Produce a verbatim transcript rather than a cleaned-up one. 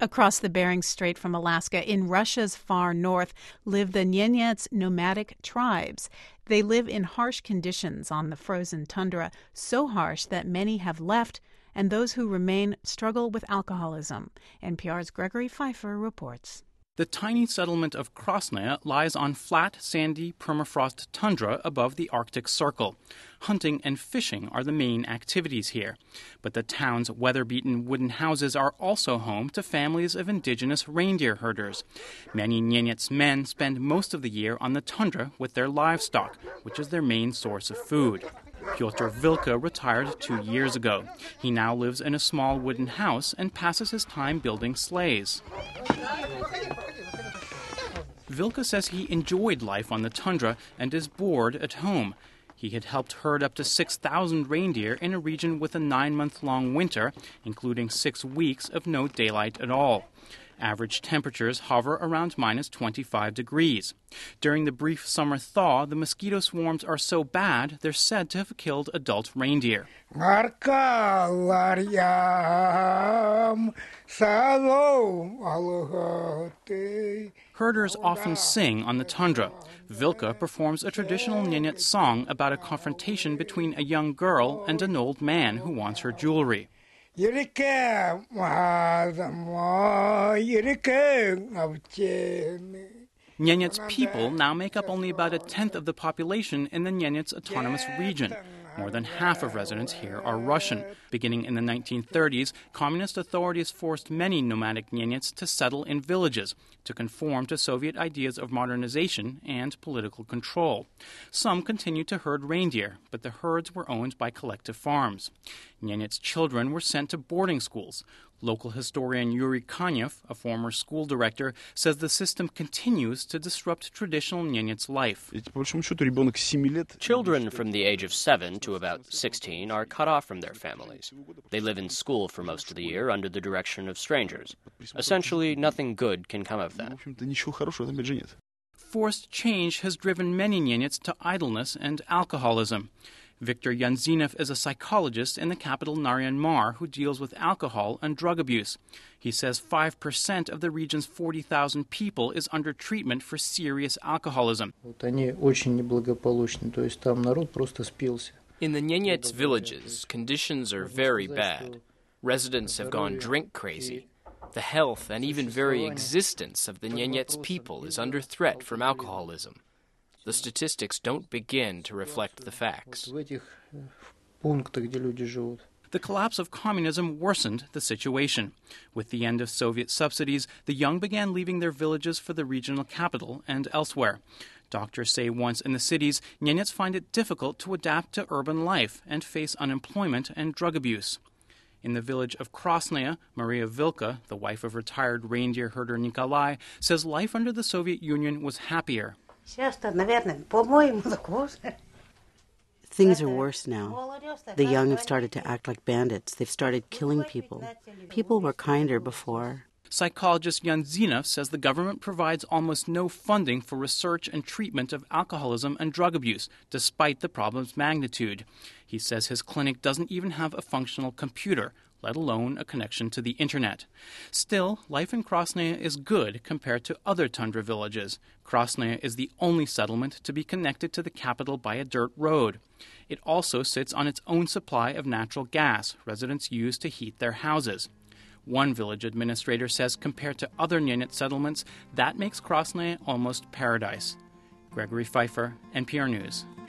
Across the Bering Strait from Alaska, in Russia's far north, live the Nenyets nomadic tribes. They live in harsh conditions on the frozen tundra, so harsh that many have left, and those who remain struggle with alcoholism. N P R's Gregory Pfeiffer reports. The tiny settlement of Krasnaya lies on flat, sandy permafrost tundra above the Arctic Circle. Hunting and fishing are the main activities here. But the town's weather-beaten wooden houses are also home to families of indigenous reindeer herders. Many Nenyets men spend most of the year on the tundra with their livestock, which is their main source of food. Pyotr Vilka retired two years ago. He now lives in a small wooden house and passes his time building sleighs. Vilka says he enjoyed life on the tundra and is bored at home. He had helped herd up to six thousand reindeer in a region with a nine-month-long winter, including six weeks of no daylight at all. Average temperatures hover around minus twenty-five degrees. During the brief summer thaw, the mosquito swarms are so bad they're said to have killed adult reindeer. Herders often sing on the tundra. Vilka performs a traditional Nenyet song about a confrontation between a young girl and an old man who wants her jewelry. Nenyet's people now make up only about a tenth of the population in the Nenyets Autonomous Region. More than half of residents here are Russian. Beginning in the nineteen thirties, communist authorities forced many nomadic Nenyets to settle in villages to conform to Soviet ideas of modernization and political control. Some continued to herd reindeer, but the herds were owned by collective farms. Nenyets' children were sent to boarding schools. Local historian Yuri Kanyev, a former school director, says the system continues to disrupt traditional Nenyets' life. Children from the age of seven to about sixteen are cut off from their families. They live in school for most of the year under the direction of strangers. Essentially, nothing good can come of that. Forced change has driven many Nenyets to idleness and alcoholism. Viktor Yanzinov is a psychologist in the capital Naryan Mar who deals with alcohol and drug abuse. He says five percent of the region's forty thousand people is under treatment for serious alcoholism. In the Nenyets villages, conditions are very bad. Residents have gone drink crazy. The health and even very existence of the Nenyets people is under threat from alcoholism. The statistics don't begin to reflect the facts. The collapse of communism worsened the situation. With the end of Soviet subsidies, the young began leaving their villages for the regional capital and elsewhere. Doctors say once in the cities, Nenyets find it difficult to adapt to urban life and face unemployment and drug abuse. In the village of Krasnaya, Maria Vilka, the wife of retired reindeer herder Nikolai, says life under the Soviet Union was happier. Things are worse now. The young have started to act like bandits. They've started killing people. People were kinder before. Psychologist Yanzinov says the government provides almost no funding for research and treatment of alcoholism and drug abuse, despite the problem's magnitude. He says his clinic doesn't even have a functional computer, let alone a connection to the internet. Still, life in Krasnaya is good compared to other tundra villages. Krasnaya is the only settlement to be connected to the capital by a dirt road. It also sits on its own supply of natural gas residents use to heat their houses. One village administrator says compared to other Nenyet settlements, that makes Krasnaya almost paradise. Gregory Pfeiffer, N P R News.